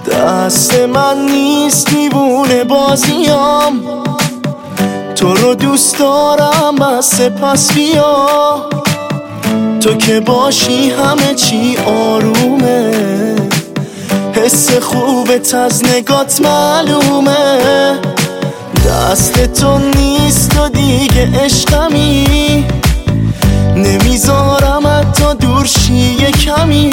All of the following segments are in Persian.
دست من نیست دیوونه بازیام، تو رو دوست دارم بس پس بیا. تو که باشی همه چی آرومه، حس خوبت از نگات معلومه. دست تو نیست و دیگه عشقمی، نمیذارم حتی دور شی یه کمی.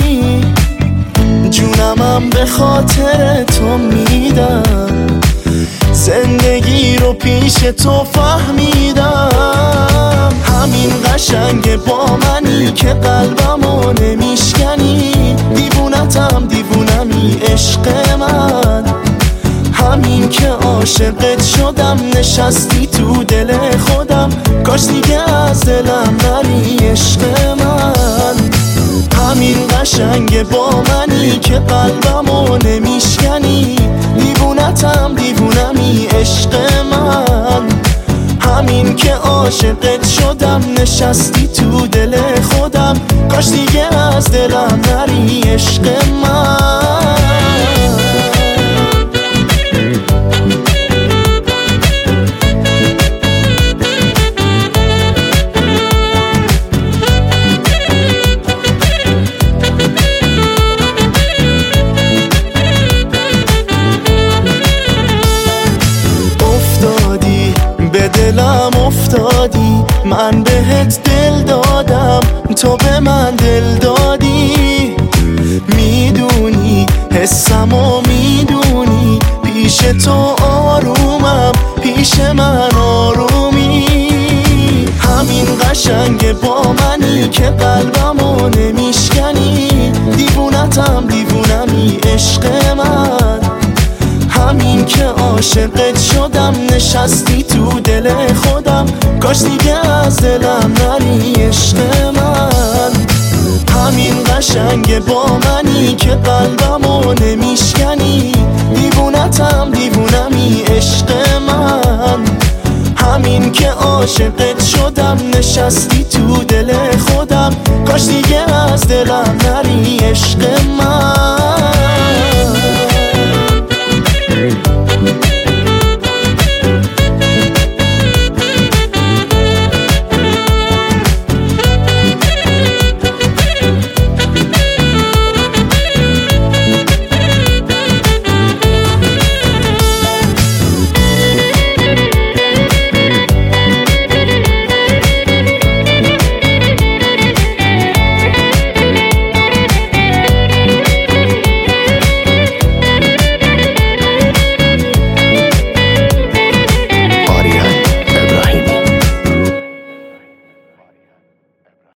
جونمم به خاطر تو میدم، زندگی رو پیش تو فهمیدم. همین قشنگه با منی که قلبمو نمیشکنی. دیوونتم دیوونمی عشق من، همین که عاشقت شدم نشستی تو دل خودم. کاش دیگه از دلم نری عشق من. همین قشنگه با منی که قلبمو نمیشکنی. دیوونتم دیوونمی عشق من، همین که عاشقت شدم نشستی تو دل خودم. کاش دیگه از دلم نری عشق من. به دلم افتادی، من بهت دل دادم، تو به من دل دادی. میدونی حسمو میدونی، پیش تو آرومم، پیش من آرومی. همین قشنگه با منی که قلبمو نمیشکنی. دیوونتم دیوونمی عشق من، همین که عاشقت شدم نشستی تو دل خودم. کاش دیگه از دلم نری عشق من. همین قشنگه با منی که قلبمو نمیشکنی. دیوونتم دیوونمی عشق من، همین که عاشقت شدم نشستی تو دل خودم. کاش دیگه از دلم نری عشق من.